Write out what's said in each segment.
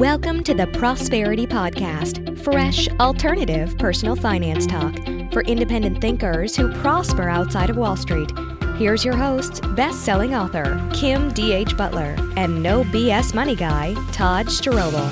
Welcome to the Prosperity Podcast, fresh, alternative personal finance talk for independent thinkers who prosper outside of Wall Street. Here's your hosts, best-selling author Kim D.H. Butler and no BS money guy, Todd Strobel.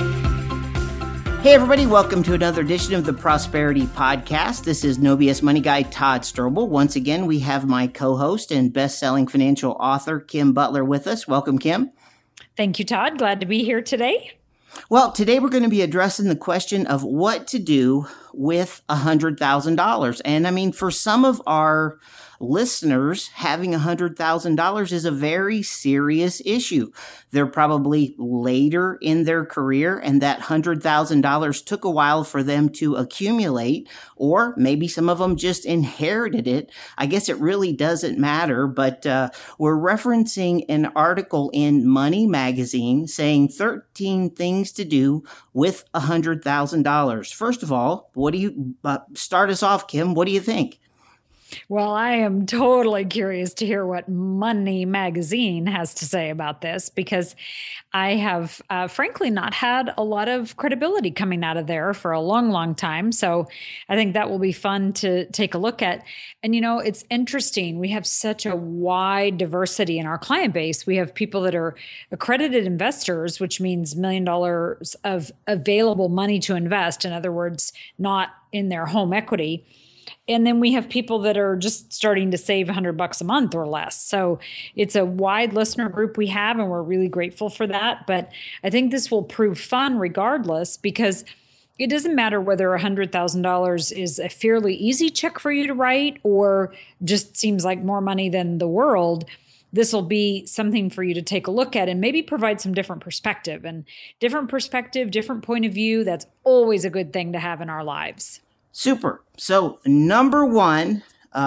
Hey everybody, welcome to another edition of the Prosperity Podcast. This is No BS Money Guy Todd Strobel. Once again, we have my co-host and best-selling financial author Kim Butler with us. Welcome, Kim. Thank you, Todd. Glad to be here today. Well, today we're going to be addressing the question of what to do with $100,000. And I mean, for some of our listeners, having $100,000 is a very serious issue. They're probably later in their career, and that $100,000 took a while for them to accumulate, or maybe some of them just inherited it. I guess it really doesn't matter, but we're referencing an article in Money Magazine saying 13 things to do with $100,000. First of all, what do you start us off, Kim? What do you think? Well, I am totally curious to hear what Money Magazine has to say about this, because I have frankly not had a lot of credibility coming out of there for a long, long time. So I think that will be fun to take a look at. And, you know, it's interesting. We have such a wide diversity in our client base. We have people that are accredited investors, which means $1 million of available money to invest. In other words, not in their home equity. And then we have people that are just starting to save $100 a month or less. So it's a wide listener group we have, and we're really grateful for that. But I think this will prove fun regardless, because it doesn't matter whether $100,000 is a fairly easy check for you to write or just seems like more money than the world. This will be something for you to take a look at and maybe provide some different perspective. And different perspective, different point of view, that's always a good thing to have in our lives. Super. So number one,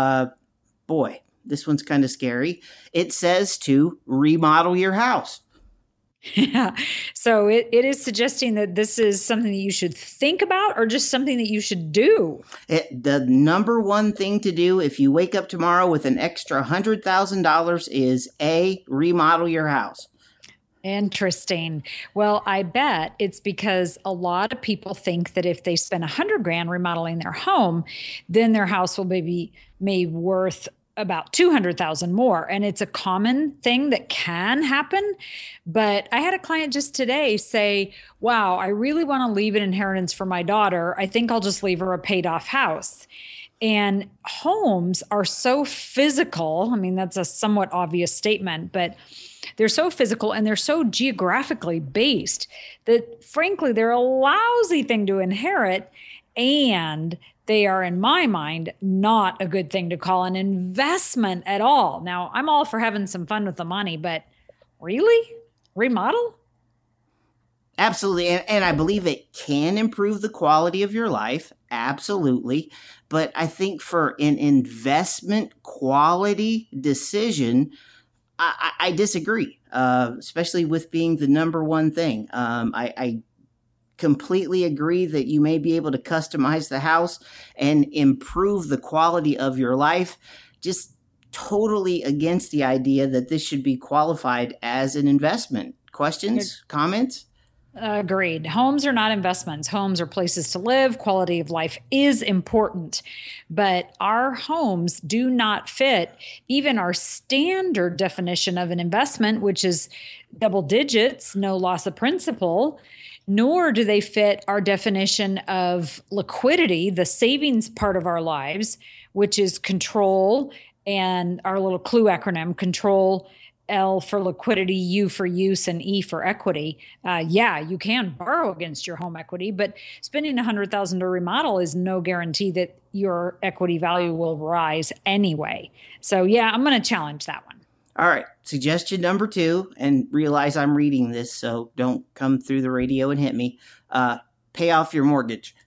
boy, this one's kind of scary. It says to remodel your house. Yeah. So it is suggesting that this is something that you should think about or just something that you should do. The number one thing to do if you wake up tomorrow with an extra $100,000 is remodel your house. Interesting. Well, I bet it's because a lot of people think that if they spend $100,000 remodeling their home, then their house will be worth about $200,000 more. And it's a common thing that can happen. But I had a client just today say, wow, I really want to leave an inheritance for my daughter. I think I'll just leave her a paid off house. And homes are so physical. I mean, that's a somewhat obvious statement, but they're so physical and they're so geographically based that, frankly, they're a lousy thing to inherit. And they are, in my mind, not a good thing to call an investment at all. Now, I'm all for having some fun with the money, but really? Remodel? Absolutely. And I believe it can improve the quality of your life. Absolutely. But I think for an investment quality decision, I disagree, especially with being the number one thing. I completely agree that you may be able to customize the house and improve the quality of your life. Just totally against the idea that this should be qualified as an investment. Questions, comments? Agreed. Homes are not investments. Homes are places to live. Quality of life is important, but our homes do not fit even our standard definition of an investment, which is double digits, no loss of principal, nor do they fit our definition of liquidity, the savings part of our lives, which is control and our little CLUE acronym, control, L for liquidity, U for use, and E for equity. Yeah, you can borrow against your home equity, but spending $100,000 to remodel is no guarantee that your equity value will rise anyway. So yeah, I'm going to challenge that one. All right. Suggestion number 2, and realize I'm reading this, so don't come through the radio and hit me. Pay off your mortgage.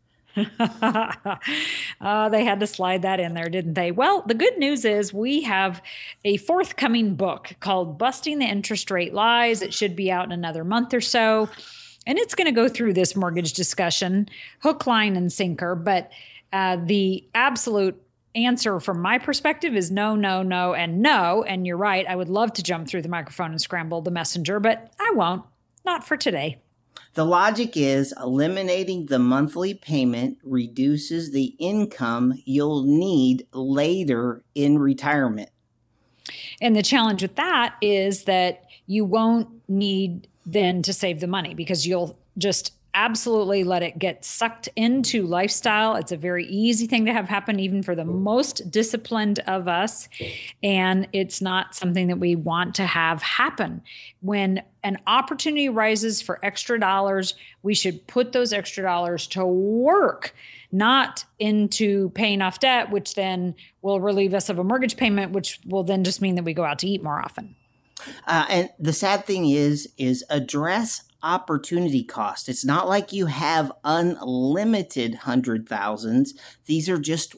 They had to slide that in there, didn't they? Well, the good news is we have a forthcoming book called Busting the Interest Rate Lies. It should be out in another month or so. And it's going to go through this mortgage discussion, hook, line, and sinker. But the absolute answer from my perspective is no, no, no, and no. And you're right. I would love to jump through the microphone and scramble the messenger, but I won't. Not for today. The logic is eliminating the monthly payment reduces the income you'll need later in retirement. And the challenge with that is that you won't need then to save the money because you'll just absolutely let it get sucked into lifestyle. It's a very easy thing to have happen, even for the most disciplined of us. And it's not something that we want to have happen. When an opportunity arises for extra dollars, we should put those extra dollars to work, not into paying off debt, which then will relieve us of a mortgage payment, which will then just mean that we go out to eat more often. And the sad thing is address opportunity cost. It's not like you have unlimited 100,000s. These are just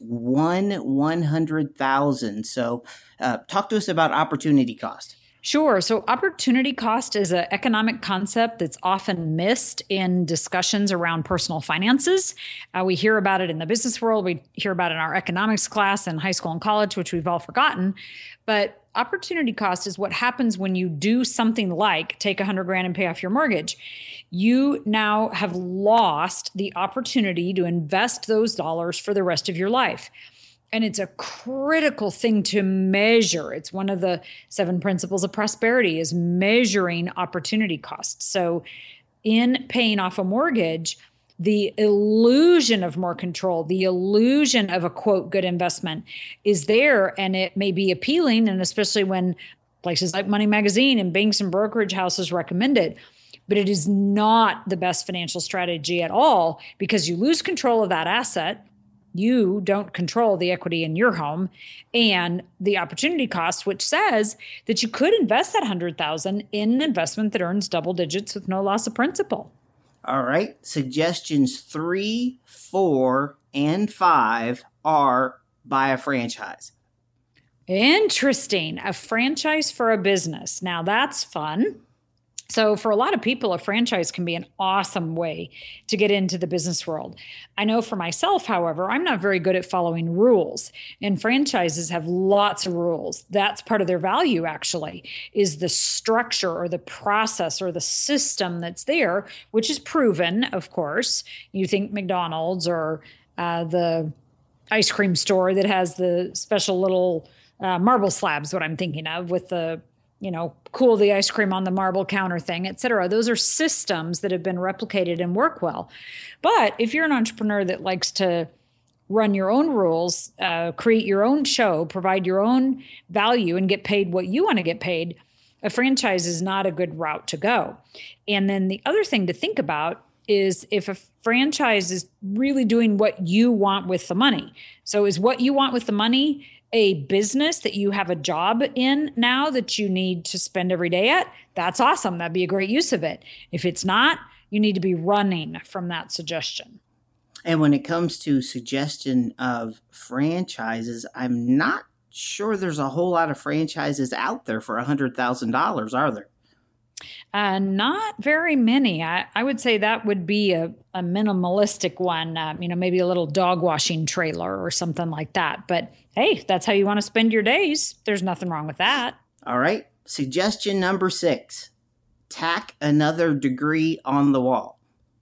100,000. So talk to us about opportunity cost. Sure. So opportunity cost is an economic concept that's often missed in discussions around personal finances. We hear about it in the business world. We hear about it in our economics class in high school and college, which we've all forgotten. But opportunity cost is what happens when you do something like take $100,000 and pay off your mortgage. You now have lost the opportunity to invest those dollars for the rest of your life. And it's a critical thing to measure. It's one of the 7 principles of prosperity is measuring opportunity costs. So in paying off a mortgage, the illusion of more control, the illusion of a quote, good investment is there, and it may be appealing. And especially when places like Money Magazine and banks and brokerage houses recommend it, but it is not the best financial strategy at all because you lose control of that asset. You don't control the equity in your home and the opportunity cost, which says that you could invest that $100,000 in an investment that earns double digits with no loss of principal. All right. Suggestions 3, 4, and 5 are buy a franchise. Interesting. A franchise for a business. Now that's fun. So for a lot of people, a franchise can be an awesome way to get into the business world. I know for myself, however, I'm not very good at following rules, and franchises have lots of rules. That's part of their value, actually, is the structure or the process or the system that's there, which is proven, of course. You think McDonald's or the ice cream store that has the special little marble slabs, what I'm thinking of with the cool the ice cream on the marble counter thing, et cetera. Those are systems that have been replicated and work well. But if you're an entrepreneur that likes to run your own rules, create your own show, provide your own value, and get paid what you want to get paid, a franchise is not a good route to go. And then the other thing to think about is if a franchise is really doing what you want with the money. So is what you want with the money a business that you have a job in now that you need to spend every day at? That's awesome. That'd be a great use of it. If it's not, you need to be running from that suggestion. And when it comes to suggestion of franchises, I'm not sure there's a whole lot of franchises out there for $100,000, are there? Not very many. I would say that would be a minimalistic one, maybe a little dog washing trailer or something like that. But hey, that's how you want to spend your days. There's nothing wrong with that. All right. Suggestion number 6, tack another degree on the wall.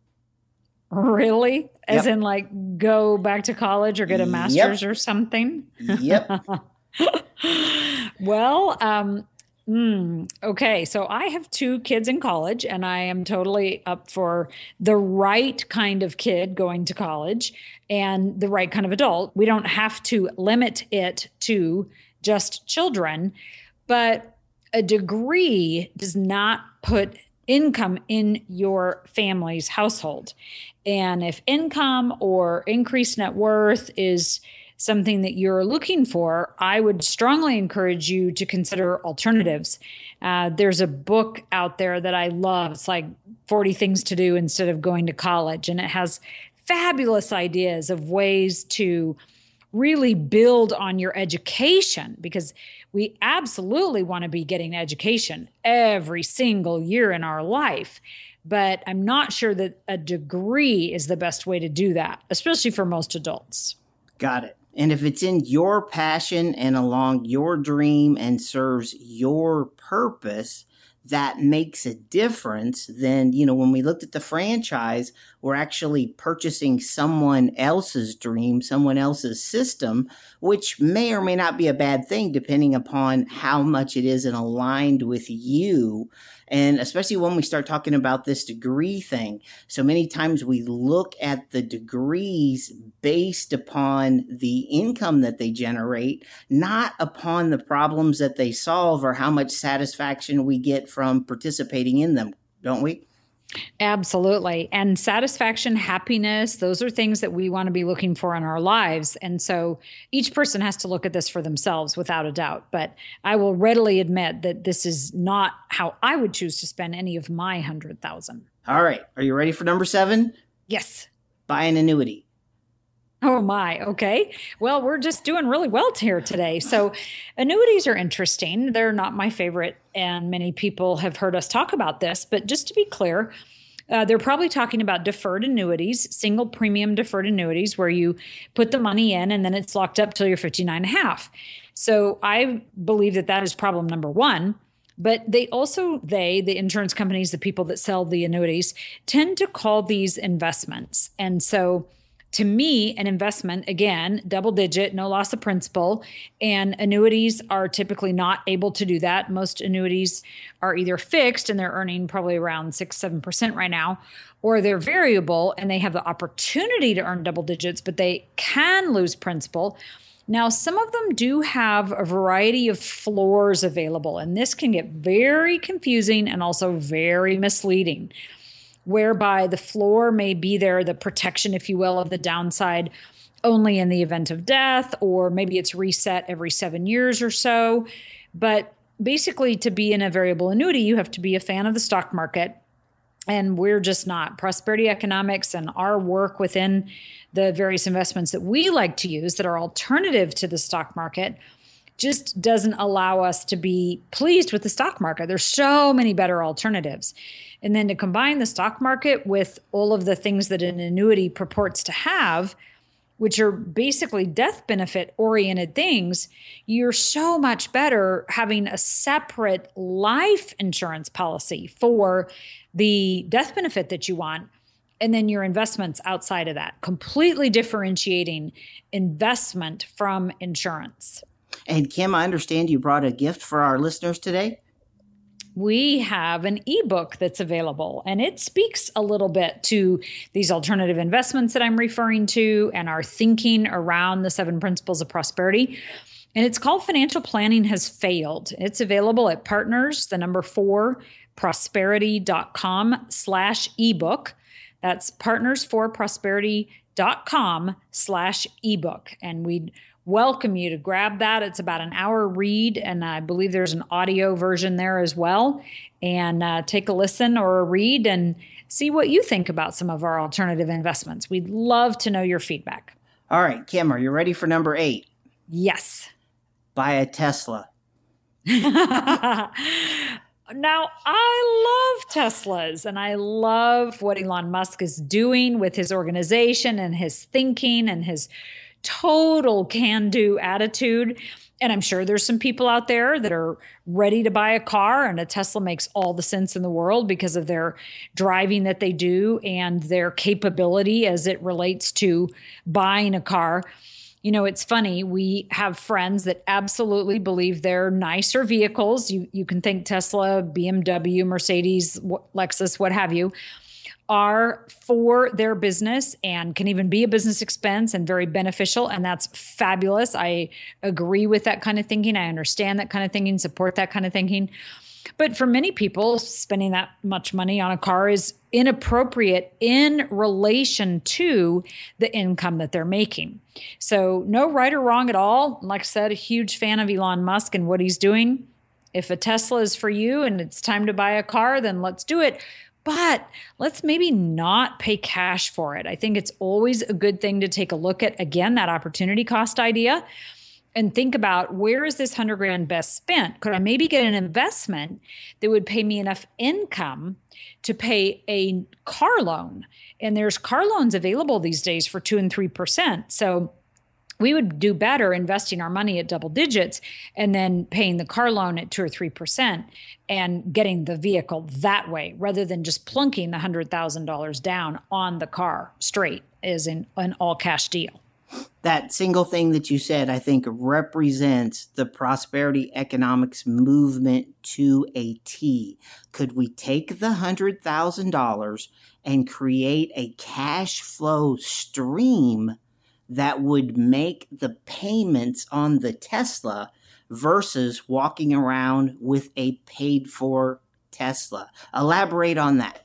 Really? As Yep. in like go back to college or get a master's or something? Yep. Well, okay. So I have 2 kids in college, and I am totally up for the right kind of kid going to college and the right kind of adult. We don't have to limit it to just children, but a degree does not put income in your family's household. And if income or increased net worth is something that you're looking for, I would strongly encourage you to consider alternatives. There's a book out there that I love. It's like 40 Things to Do Instead of Going to College. And it has fabulous ideas of ways to really build on your education, because we absolutely want to be getting education every single year in our life. But I'm not sure that a degree is the best way to do that, especially for most adults. Got it. And if it's in your passion and along your dream and serves your purpose, that makes a difference, then, when we looked at the franchise, we're actually purchasing someone else's dream, someone else's system, which may or may not be a bad thing depending upon how much it is and aligned with you. And especially when we start talking about this degree thing. So many times we look at the degrees based upon the income that they generate, not upon the problems that they solve or how much satisfaction we get from participating in them, don't we? Absolutely. And satisfaction, happiness, those are things that we want to be looking for in our lives. And so each person has to look at this for themselves without a doubt. But I will readily admit that this is not how I would choose to spend any of my 100,000. All right. Are you ready for number 7? Yes. Buy an annuity. Oh my. Okay. Well, we're just doing really well here today. So annuities are interesting. They're not my favorite. And many people have heard us talk about this, but just to be clear, they're probably talking about deferred annuities, single premium deferred annuities, where you put the money in and then it's locked up till you're 59 and a half. So I believe that that is problem number one. But the insurance companies, the people that sell the annuities, tend to call these investments. And so to me, an investment, again, double digit, no loss of principal, and annuities are typically not able to do that. Most annuities are either fixed and they're earning probably around 6-7% right now, or they're variable and they have the opportunity to earn double digits, but they can lose principal. Now, some of them do have a variety of floors available, and this can get very confusing and also very misleading, whereby the floor may be there, the protection, if you will, of the downside only in the event of death, or maybe it's reset every 7 years or so. But basically, to be in a variable annuity, you have to be a fan of the stock market. And we're just not. Prosperity Economics and our work within the various investments that we like to use that are alternative to the stock market just doesn't allow us to be pleased with the stock market. There's so many better alternatives. And then to combine the stock market with all of the things that an annuity purports to have, which are basically death benefit oriented things, you're so much better having a separate life insurance policy for the death benefit that you want, and then your investments outside of that, completely differentiating investment from insurance. And Kim, I understand you brought a gift for our listeners today. We have an ebook that's available, and it speaks a little bit to these alternative investments that I'm referring to and our thinking around the 7 principles of prosperity. And it's called Financial Planning Has Failed. It's available at partners, 4, prosperity.com/ebook. That's partners4prosperity.com/ebook. And we'd welcome you to grab that. It's about an hour read, and I believe there's an audio version there as well. And take a listen or a read and see what you think about some of our alternative investments. We'd love to know your feedback. All right, Kim, are you ready for number 8? Yes. Buy a Tesla. Now, I love Teslas, and I love what Elon Musk is doing with his organization and his thinking and his total can-do attitude. And I'm sure there's some people out there that are ready to buy a car, and a Tesla makes all the sense in the world because of their driving that they do and their capability as it relates to buying a car. You know, it's funny. We have friends that absolutely believe they're nicer vehicles. You can think Tesla, BMW, Mercedes, Lexus, what have you, are for their business and can even be a business expense and very beneficial. And that's fabulous. I agree with that kind of thinking. I understand that kind of thinking, support that kind of thinking. But for many people, spending that much money on a car is inappropriate in relation to the income that they're making. So no right or wrong at all. Like I said, a huge fan of Elon Musk and what he's doing. If a Tesla is for you and it's time to buy a car, then let's do it. But let's maybe not pay cash for it. I think it's always a good thing to take a look at, again, that opportunity cost idea and think about, where is this $100,000 best spent? Could I maybe get an investment that would pay me enough income to pay a car loan? And there's car loans available these days for 2 and 3%. So We would do better investing our money at double digits and then paying the car loan at 2 or 3% and getting the vehicle that way, rather than just plunking the $100,000 down on the car straight as in an all cash deal. That single thing that you said, I think, represents the prosperity economics movement to a T. Could we take the $100,000 and create a cash flow stream that would make the payments on the Tesla versus walking around with a paid for Tesla? Elaborate on that.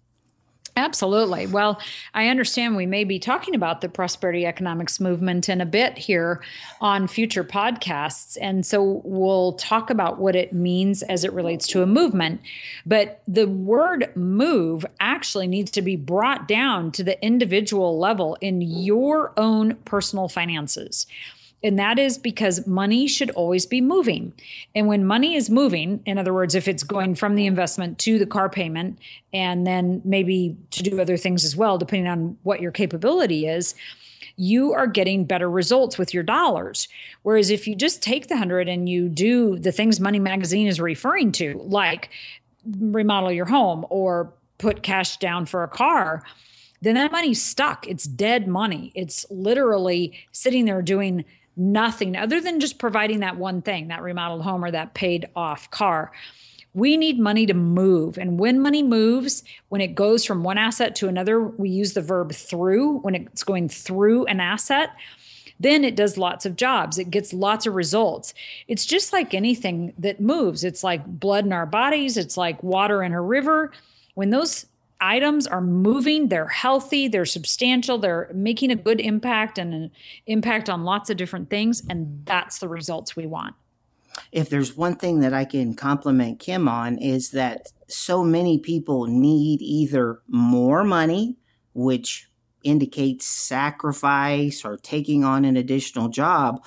Absolutely. Well, I understand we may be talking about the prosperity economics movement in a bit here on future podcasts. And so we'll talk about what it means as it relates to a movement. But the word move actually needs to be brought down to the individual level in your own personal finances. And that is because money should always be moving. And when money is moving, in other words, if it's going from the investment to the car payment and then maybe to do other things as well, depending on what your capability is, you are getting better results with your dollars. Whereas if you just take the 100 and you do the things Money Magazine is referring to, like remodel your home or put cash down for a car, then that money's stuck. It's dead money. It's literally sitting there doing nothing other than just providing that one thing, that remodeled home or that paid off car. We need money to move. And when money moves, when it goes from one asset to another, we use the verb through. When it's going through an asset, then it does lots of jobs. It gets lots of results. It's just like anything that moves. It's like blood in our bodies. It's like water in a river. When those items are moving, they're healthy, they're substantial, they're making a good impact and an impact on lots of different things. And that's the results we want. If there's one thing that I can compliment Kim on, is that so many people need either more money, which indicates sacrifice or taking on an additional job,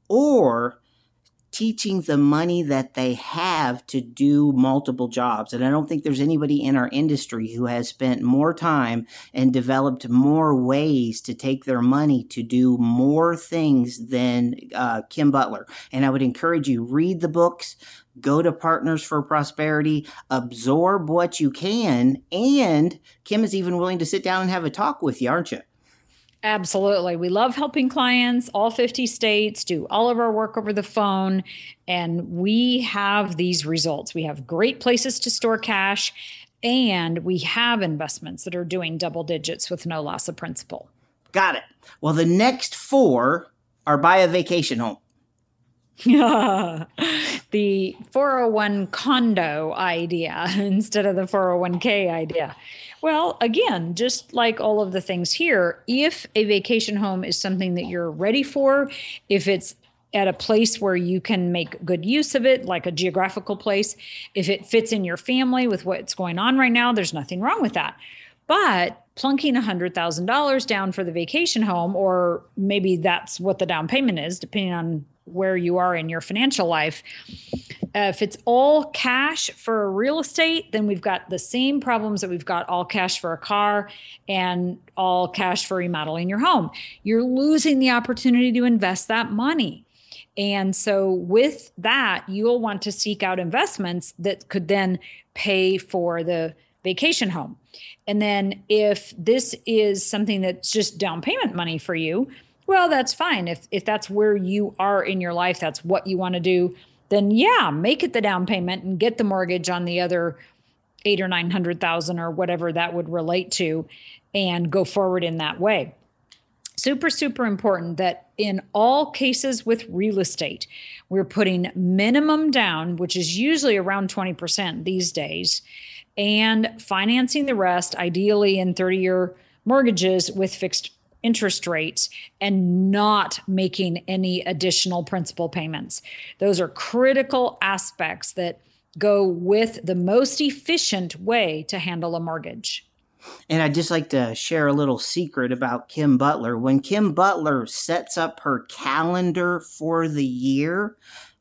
or teaching the money that they have to do multiple jobs. And I don't think there's anybody in our industry who has spent more time and developed more ways to take their money to do more things than Kim Butler. And I would encourage you, read the books, go to Partners for Prosperity, absorb what you can. And Kim is even willing to sit down and have a talk with you, aren't you? Absolutely. We love helping clients, all 50 states, do all of our work over the phone, and we have these results. We have great places to store cash, and we have investments that are doing double digits with no loss of principal. Got it. Well, the next 4 are buy a vacation home. The 401 condo idea instead of the 401k idea. Well, again, just like all of the things here, if a vacation home is something that you're ready for, if it's at a place where you can make good use of it, like a geographical place, if it fits in your family with what's going on right now, there's nothing wrong with that. But plunking $100,000 down for the vacation home, or maybe that's what the down payment is, depending on where you are in your financial life. If it's all cash for real estate, then we've got the same problems that we've got all cash for a car and all cash for remodeling your home. You're losing the opportunity to invest that money. And so with that, you'll want to seek out investments that could then pay for the vacation home. And then if this is something that's just down payment money for you, well, that's fine. If that's where you are in your life, that's what you want to do, then yeah, make it the down payment and get the mortgage on the other $800,000 or $900,000 or whatever that would relate to, and go forward in that way. Super, super important that in all cases with real estate, we're putting minimum down, which is usually around 20% these days, and financing the rest, ideally in 30-year mortgages with fixed interest rates, and not making any additional principal payments. Those are critical aspects that go with the most efficient way to handle a mortgage. And I'd just like to share a little secret about Kim Butler. When Kim Butler sets up her calendar for the year,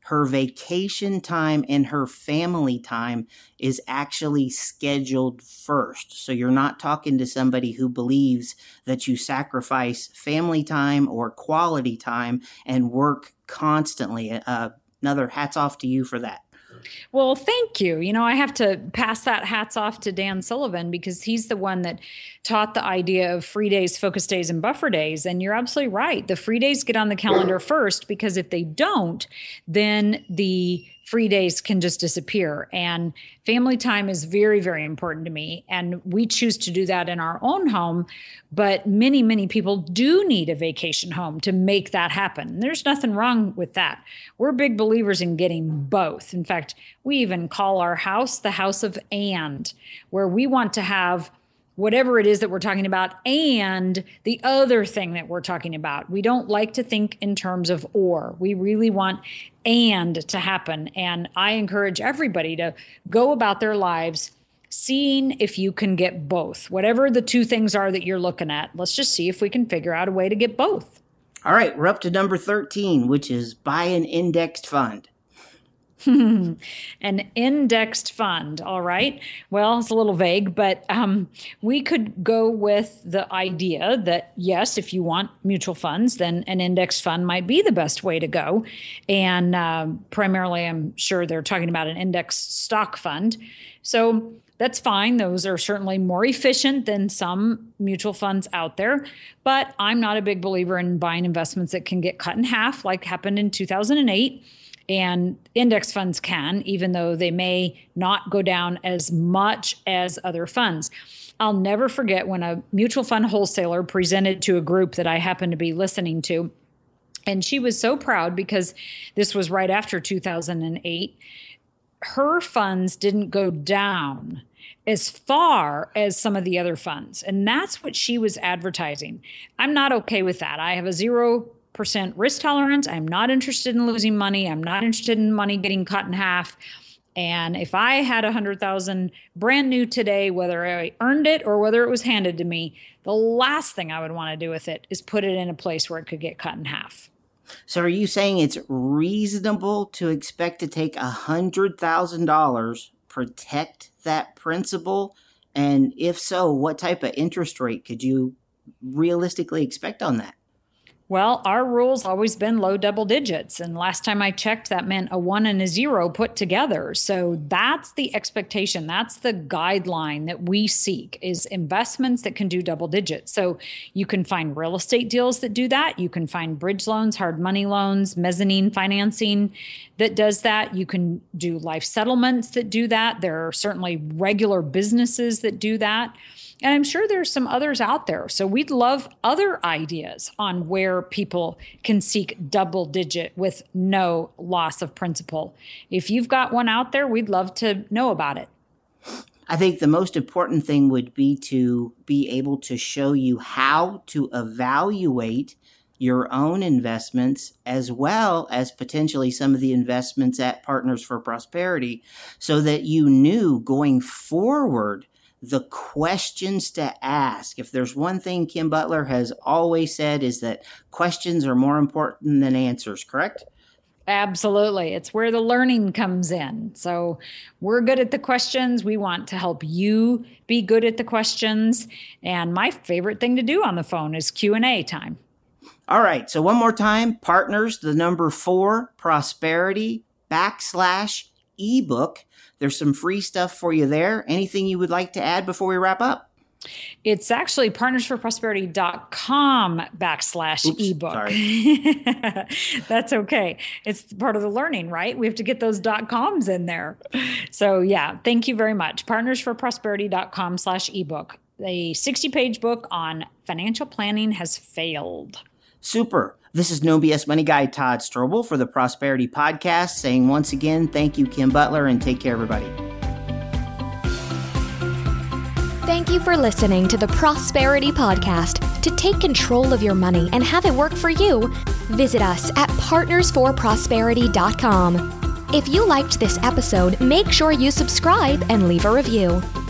her vacation time and her family time is actually scheduled first. So you're not talking to somebody who believes that you sacrifice family time or quality time and work constantly. Another hats off to you for that. Well, thank you. I have to pass that hats off to Dan Sullivan because he's the one that taught the idea of free days, focus days, and buffer days. And you're absolutely right. The free days get on the calendar first, because if they don't, then the free days can just disappear. And family time is very, very important to me. And we choose to do that in our own home. But many, many people do need a vacation home to make that happen. There's nothing wrong with that. We're big believers in getting both. In fact, we even call our house the house of and, where we want to have whatever it is that we're talking about and the other thing that we're talking about. We don't like to think in terms of or. We really want and to happen. And I encourage everybody to go about their lives seeing if you can get both. Whatever the two things are that you're looking at, let's just see if we can figure out a way to get both. All right, we're up to number 13, which is buy an indexed fund. An indexed fund. All right. Well, it's a little vague, but we could go with the idea that, yes, if you want mutual funds, then an indexed fund might be the best way to go. And primarily, I'm sure they're talking about an indexed stock fund. So that's fine. Those are certainly more efficient than some mutual funds out there. But I'm not a big believer in buying investments that can get cut in half, like happened in 2008. And index funds can, even though they may not go down as much as other funds. I'll never forget when a mutual fund wholesaler presented to a group that I happened to be listening to. And she was so proud because this was right after 2008. Her funds didn't go down as far as some of the other funds. And that's what she was advertising. I'm not okay with that. I have a 0% risk tolerance. I'm not interested in losing money. I'm not interested in money getting cut in half. And if I had $100,000 brand new today, whether I earned it or whether it was handed to me, the last thing I would want to do with it is put it in a place where it could get cut in half. So are you saying it's reasonable to expect to take $100,000, protect that principal? And if so, what type of interest rate could you realistically expect on that? Well, our rule's always been low double digits. And last time I checked, that meant a 1 and a 0 put together. So that's the expectation. That's the guideline that we seek, is investments that can do double digits. So you can find real estate deals that do that. You can find bridge loans, hard money loans, mezzanine financing that does that. You can do life settlements that do that. There are certainly regular businesses that do that. And I'm sure there's some others out there. So we'd love other ideas on where people can seek double digit with no loss of principal. If you've got one out there, we'd love to know about it. I think the most important thing would be to be able to show you how to evaluate your own investments, as well as potentially some of the investments at Partners for Prosperity, so that you knew going forward the questions to ask. If there's one thing Kim Butler has always said, is that questions are more important than answers, correct? Absolutely. It's where the learning comes in. So we're good at the questions. We want to help you be good at the questions. And my favorite thing to do on the phone is Q&A time. All right. So one more time, Partners, the number 4, Prosperity /ebook. There's some free stuff for you there. Anything you would like to add before we wrap up? It's actually partnersforprosperity.com /ebook. Sorry. That's okay. It's part of the learning, right? We have to get those .coms in there. So yeah, thank you very much. Partnersforprosperity.com /ebook. A 60-page book on financial planning has failed. Super. This is No BS Money Guy Todd Strobel for the Prosperity Podcast, saying once again, thank you, Kim Butler, and take care, everybody. Thank you for listening to the Prosperity Podcast. To take control of your money and have it work for you, visit us at partnersforprosperity.com. If you liked this episode, make sure you subscribe and leave a review.